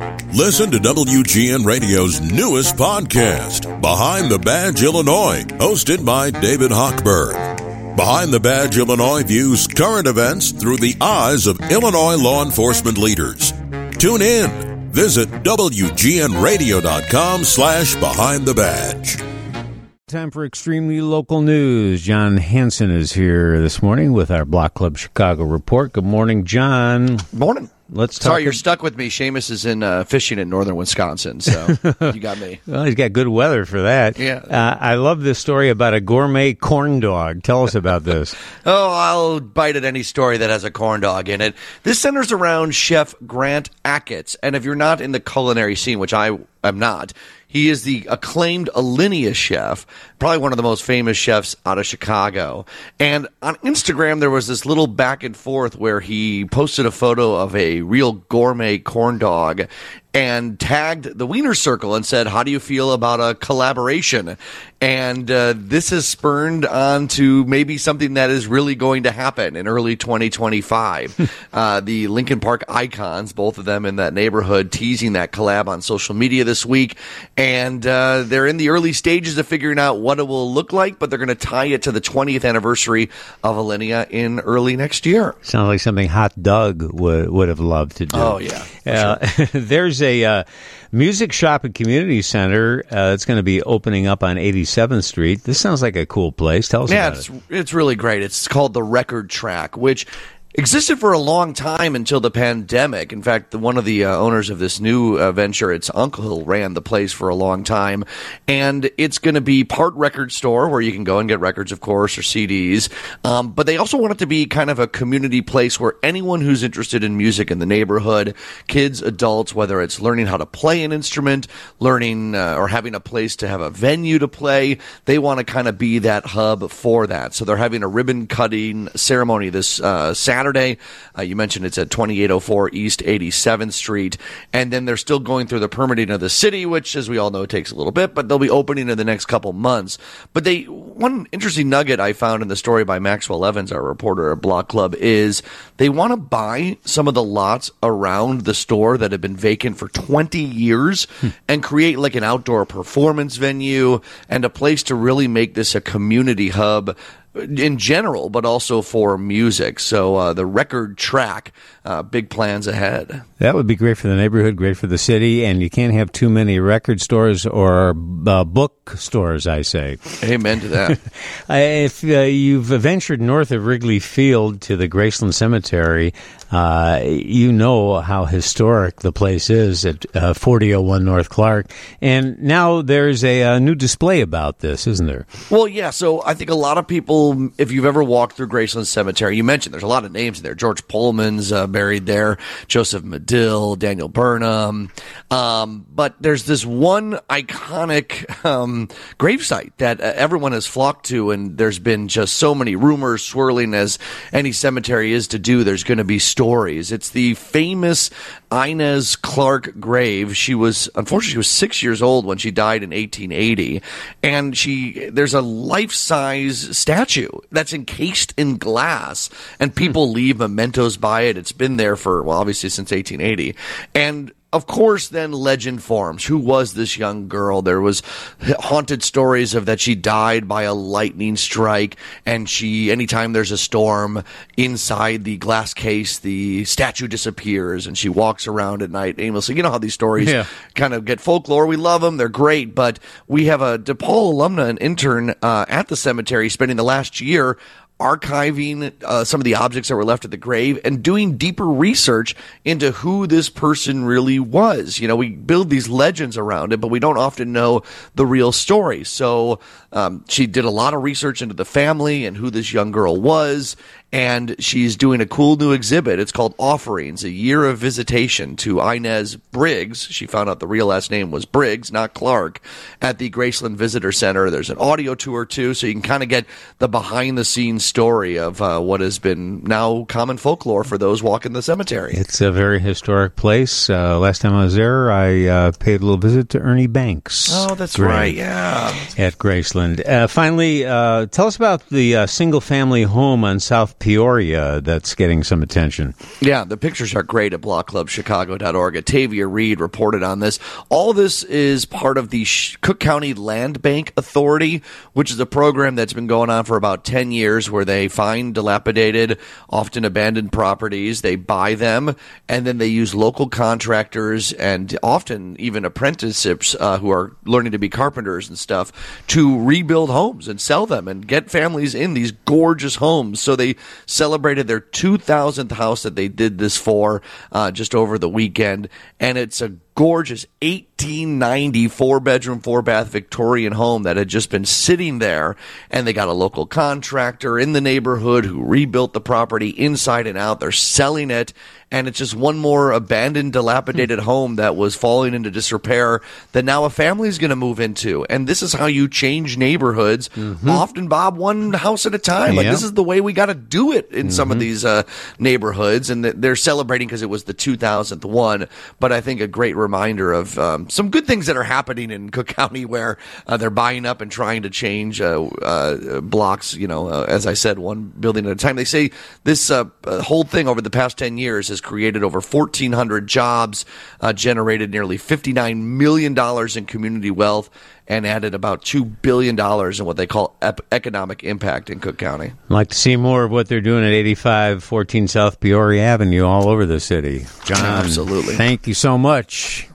Listen to WGN Radio's newest podcast, Behind the Badge Illinois, hosted by David Hochberg. Behind the Badge Illinois views current events through the eyes of Illinois law enforcement leaders. Tune in. Visit WGNRadio.com/Behind the Badge. Time for extremely local news. John Hansen is here this morning with our Block Club Chicago report. Good morning, John. Morning. Let's talk. Sorry, you're stuck with me. Seamus is in fishing in northern Wisconsin, so you got me. Well, he's got good weather for that. Yeah. I love this story about a gourmet corn dog. Tell us about this. Oh, I'll bite at any story that has a corn dog in it. This centers around Chef Grant Achatz, and if you're not in the culinary scene, which I am not, he is the acclaimed Alinea chef, probably one of the most famous chefs out of Chicago. And on Instagram, there was this little back and forth where he posted a photo of a real gourmet corn dog and tagged the Wiener Circle and said, how do you feel about a collaboration? And this has spurned on to maybe something that is really going to happen in early 2025. The Lincoln Park Icons, both of them in that neighborhood, teasing that collab on social media this week. And they're in the early stages of figuring out what it will look like, but they're going to tie it to the 20th anniversary of Alinea in early next year. Sounds like something Hot Doug would have loved to do. Oh, yeah. Sure. There's a music shop and community center that's going to be opening up on 87th Street. This sounds like a cool place. Tell us about it. Yeah, it's really great. It's called the Record Track, which existed for a long time until the pandemic. In fact, one of the owners of this new venture, its uncle, ran the place for a long time. And it's going to be part record store where you can go and get records, of course, or CDs. But they also want it to be kind of a community place where anyone who's interested in music in the neighborhood, kids, adults, whether it's learning how to play an instrument, learning or having a place to have a venue to play, they want to kind of be that hub for that. So they're having a ribbon cutting ceremony this Saturday. You mentioned it's at 2804 East 87th Street. And then they're still going through the permitting of the city, which, as we all know, takes a little bit, but they'll be opening in the next couple months. But one interesting nugget I found in the story by Maxwell Evans, our reporter at Block Club, is they want to buy some of the lots around the store that have been vacant for 20 years and create like an outdoor performance venue and a place to really make this a community hub in general, but also for music. So the Record Track, big plans ahead. That would be great for the neighborhood, great for the city, and you can't have too many record stores or book stores, I say. Amen to that. If you've ventured north of Wrigley Field to the Graceland Cemetery, you know how historic the place is at 4001 North Clark. And now there's a new display about this, isn't there? Well, yeah. So I think a lot of people, if you've ever walked through Graceland Cemetery, you mentioned there's a lot of names in there. George Pullman's buried there, Joseph Medill, Daniel Burnham. But there's this one iconic gravesite that everyone has flocked to, and there's been just so many rumors swirling, as any cemetery is to do. There's going to be stories. It's the famous Inez Clark grave. She was 6 years old when she died in 1880, and there's a life-size statue that's encased in glass, and people leave mementos by it. It's been there for, well, obviously since 1880, and of course, then legend forms. Who was this young girl? There was haunted stories of that she died by a lightning strike, and anytime there's a storm, inside the glass case, the statue disappears, and she walks around at night aimlessly. You know how these stories kind of get folklore. We love them. They're great, but we have a DePaul alumna, an intern at the cemetery, spending the last year archiving some of the objects that were left at the grave and doing deeper research into who this person really was. You know, we build these legends around it, but we don't often know the real story. So she did a lot of research into the family and who this young girl was, and she's doing a cool new exhibit. It's called Offerings, a year of visitation to Inez Briggs. She found out the real last name was Briggs, not Clark, at the Graceland Visitor Center. There's an audio tour, too, so you can kind of get the behind-the-scenes story of what has been now common folklore for those walking the cemetery. It's a very historic place. Last time I was there, I paid a little visit to Ernie Banks. Oh, that's right, yeah. At Graceland. Finally, tell us about the single-family home on South Peoria that's getting some attention. Yeah, the pictures are great at blockclubchicago.org. Tavia Reed reported on this. All this is part of the Cook County Land Bank Authority, which is a program that's been going on for about 10 years where they find dilapidated, often abandoned properties, they buy them, and then they use local contractors and often even apprenticeships who are learning to be carpenters and stuff to rebuild homes and sell them and get families in these gorgeous homes. So they celebrated their 2,000th house that they did this for just over the weekend, and it's a gorgeous 1890 4-bedroom, 4-bath Victorian home that had just been sitting there, and they got a local contractor in the neighborhood who rebuilt the property inside and out. They're selling it, and it's just one more abandoned, dilapidated home that was falling into disrepair that now a family's going to move into. And this is how you change neighborhoods, often, Bob, one house at a time. Like, this is the way we got to do it in some of these neighborhoods, and they're celebrating because it was the 2000th one, but I think a great reminder of some good things that are happening in Cook County where they're buying up and trying to change blocks, as I said, one building at a time. They say this whole thing over the past 10 years has created over 1,400 jobs, generated nearly $59 million in community wealth, and added about $2 billion in what they call economic impact in Cook County. I'd like to see more of what they're doing at 8514 South Peoria Avenue all over the city. John, absolutely. Thank you so much.